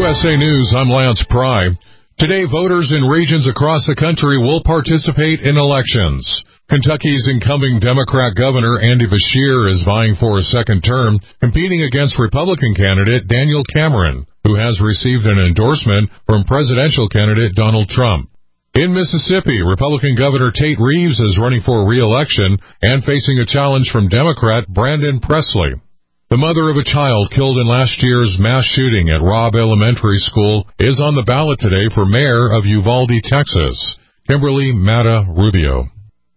USA News, I'm Lance Pry. Today, voters in regions across the country will participate in elections. Kentucky's incumbent Democrat Governor Andy Beshear is vying for a second term, competing against Republican candidate Daniel Cameron, who has received an endorsement from presidential candidate Donald Trump. In Mississippi, Republican Governor Tate Reeves is running for re-election and facing a challenge from Democrat Brandon Presley. The mother of a child killed in last year's mass shooting at Robb Elementary School is on the ballot today for mayor of Uvalde, Texas, Kimberly Matta Rubio.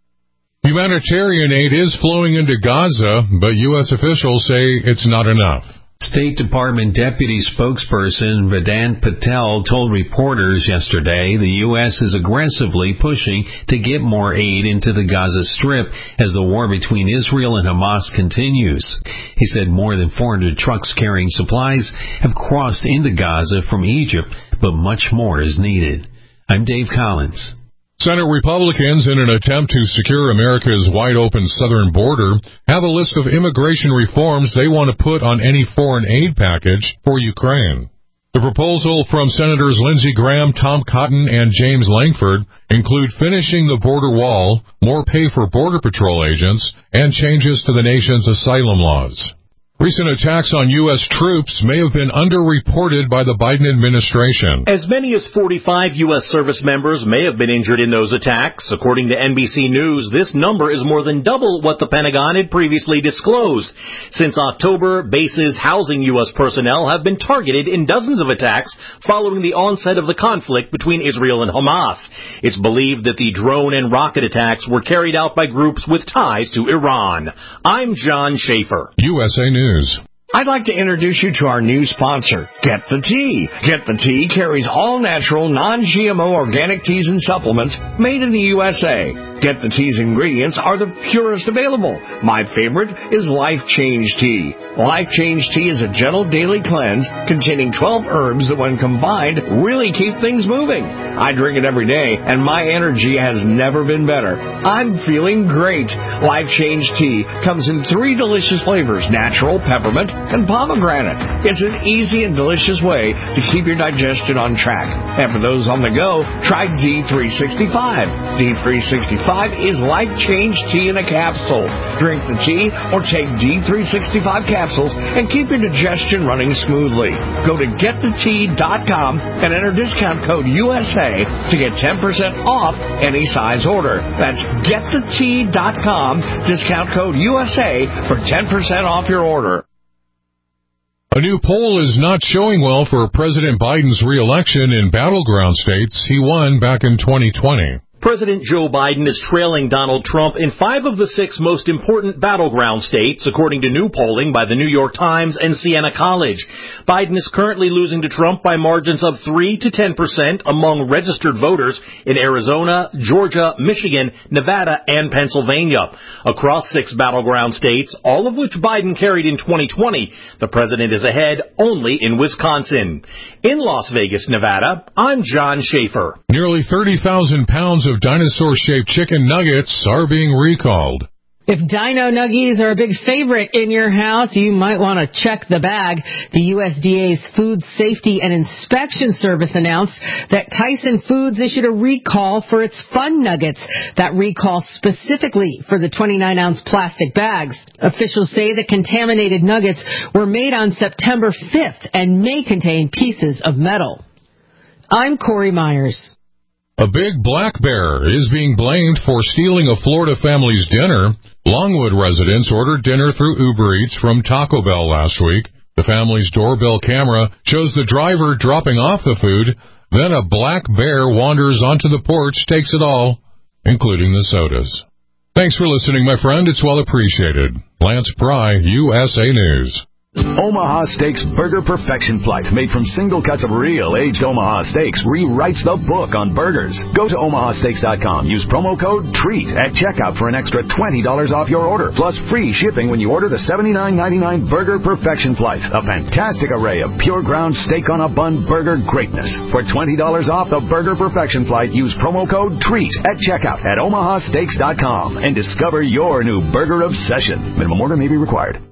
Humanitarian aid is flowing into Gaza, but U.S. officials say it's not enough. State Department Deputy Spokesperson Vedant Patel told reporters yesterday the U.S. is aggressively pushing to get more aid into the Gaza Strip as the war between Israel and Hamas continues. He said more than 400 trucks carrying supplies have crossed into Gaza from Egypt, but much more is needed. I'm Dave Collins. Senate Republicans, in an attempt to secure America's wide-open southern border, have a list of immigration reforms they want to put on any foreign aid package for Ukraine. The proposal from Senators Lindsey Graham, Tom Cotton, and James Langford include finishing the border wall, more pay for Border Patrol agents, and changes to the nation's asylum laws. Recent attacks on U.S. troops may have been underreported by the Biden administration. As many as 45 U.S. service members may have been injured in those attacks. According to NBC News, this number is more than double what the Pentagon had previously disclosed. Since October, bases housing U.S. personnel have been targeted in dozens of attacks following the onset of the conflict between Israel and Hamas. It's believed that the drone and rocket attacks were carried out by groups with ties to Iran. I'm John Schaefer. USA News. I'd like to introduce you to our new sponsor, Get the Tea. Get the Tea carries all-natural, non-GMO organic teas and supplements made in the USA. Get the Tea's ingredients are the purest available. My favorite is Life Change Tea. Life Change Tea is a gentle daily cleanse containing 12 herbs that, when combined, really keep things moving. I drink it every day, and my energy has never been better. I'm feeling great. Life Change Tea comes in 3 delicious flavors: natural, peppermint, and pomegranate. It's an easy and delicious way to keep your digestion on track. And for those on the go, try D365. D365 is Life Change Tea in a capsule. Drink the tea or take D365 capsules and keep your digestion running smoothly. Go to getthetea.com and enter discount code USA to get 10% off any size order. That's getthetea.com, discount code USA for 10% off your order. A new poll is not showing well for President Biden's re-election in battleground states he won back in 2020. President Joe Biden is trailing Donald Trump in 5 of the 6 most important battleground states, according to new polling by the New York Times and Siena College. Biden is currently losing to Trump by margins of 3 to 10% among registered voters in Arizona, Georgia, Michigan, Nevada, and Pennsylvania. Across 6 battleground states, all of which Biden carried in 2020, the president is ahead only in Wisconsin. In Las Vegas, Nevada, I'm John Schaefer. Nearly 30,000 pounds of dinosaur-shaped chicken nuggets are being recalled. If Dino Nuggies are a big favorite in your house, you might want to check the bag. The USDA's Food Safety and Inspection Service announced that Tyson Foods issued a recall for its Fun Nuggets. That recall specifically for the 29-ounce plastic bags. Officials say the contaminated nuggets were made on September 5th and may contain pieces of metal. I'm Corey Myers. A big black bear is being blamed for stealing a Florida family's dinner. Longwood residents ordered dinner through Uber Eats from Taco Bell last week. The family's doorbell camera shows the driver dropping off the food. Then a black bear wanders onto the porch, takes it all, including the sodas. Thanks for listening, my friend. It's well appreciated. Lance Pry, USA News. Omaha Steaks Burger Perfection Flight, made from single cuts of real aged Omaha steaks, rewrites the book on burgers. Go to omahasteaks.com. Use promo code TREAT at checkout for an extra $20 off your order, plus free shipping when you order the $79.99 Burger Perfection Flight. A fantastic array of pure ground steak on a bun burger greatness. For $20 off the Burger Perfection Flight, use promo code TREAT at checkout at omahasteaks.com and discover your new burger obsession. Minimum order may be required.